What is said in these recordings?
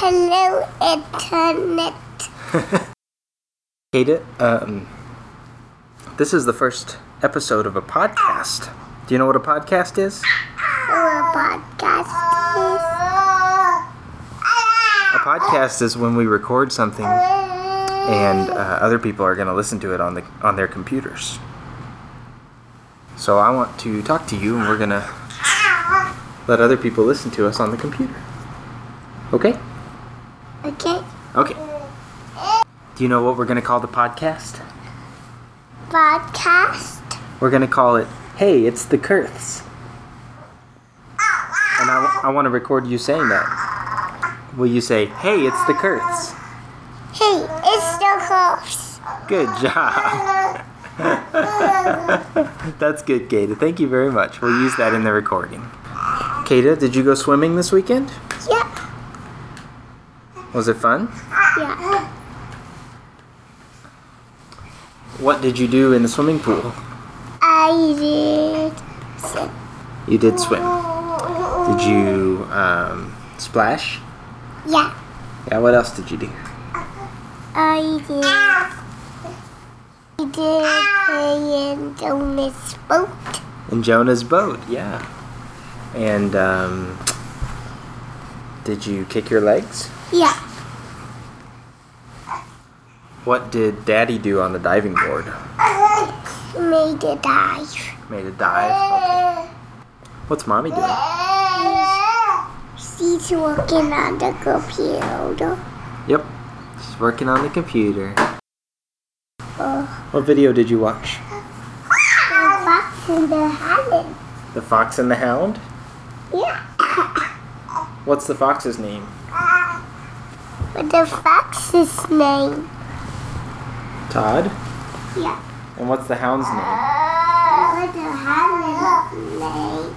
Hello, Internet. Kata, this is the first episode of a podcast. Do you know what a podcast is? A podcast is when we record something and other people are going to listen to it on their computers. So I want to talk to you, and we're going to let other people listen to us on the computer. Okay? Okay. Okay. Do you know what we're going to call the podcast? Podcast. We're going to call it, Hey, It's the Kurths. And I want to record you saying that. Will you say, Hey, it's the Kurths? Hey, it's the horse. Good job. That's good, Kata. Thank you very much. We'll use that in the recording. Kata, did you go swimming this weekend? Yeah. Was it fun? Yeah. What did you do in the swimming pool? I did swim. You did swim. Did you splash? Yeah. Yeah, what else did you do? I did play in Jonah's boat. In Jonah's boat, yeah. And did you kick your legs? Yeah. What did Daddy do on the diving board? Made a dive. Made a dive? Okay. What's Mommy doing? She's working on the computer. Yep, she's working on the computer. What video did you watch? The Fox and the Hound. The Fox and the Hound? Yeah. What's the fox's name? What's the fox's name? Todd? Yeah. And what's the hound's name? What's the hound's name?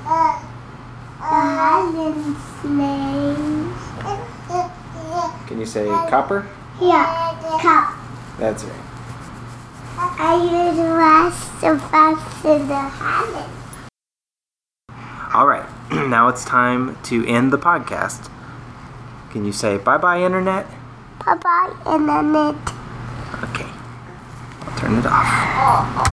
The hound's name. Can you say Copper? Yeah. Cup. That's right. I used to watch the Fox and the Hound. All right, now it's time to end the podcast. Can you say bye-bye, Internet? Bye-bye, Internet. Okay, I'll turn it off.